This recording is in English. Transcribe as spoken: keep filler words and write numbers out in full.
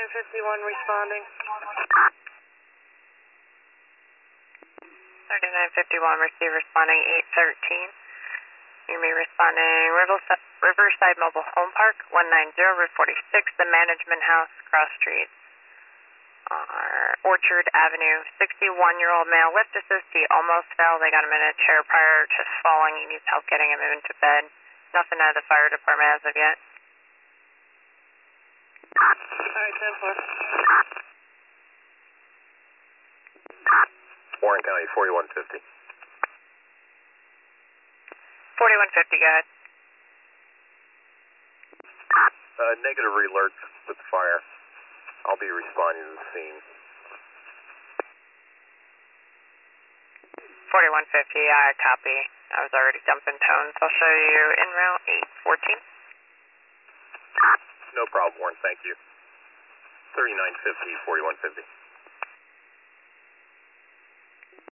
thirty-nine fifty-one responding. thirty-nine fifty-one, receive responding eight thirteen. You may responding Riverside, Riverside Mobile Home Park, one ninety, Route forty-six, the Management House, cross street. Uh, Orchard Avenue, sixty-one-year-old male, lift assist, he almost fell. They got him in a chair prior to falling. He needs help getting him into bed. Nothing out of the fire department as of yet. Alright, ten four. Warren County, forty-one fifty. forty-one fifty, go ahead. Uh, negative alert with fire. I'll be responding to the scene. forty-one fifty, I copy. I was already dumping tones. I'll show you en route eight fourteen. No problem, Warren. Thank you. thirty-nine fifty, forty-one fifty.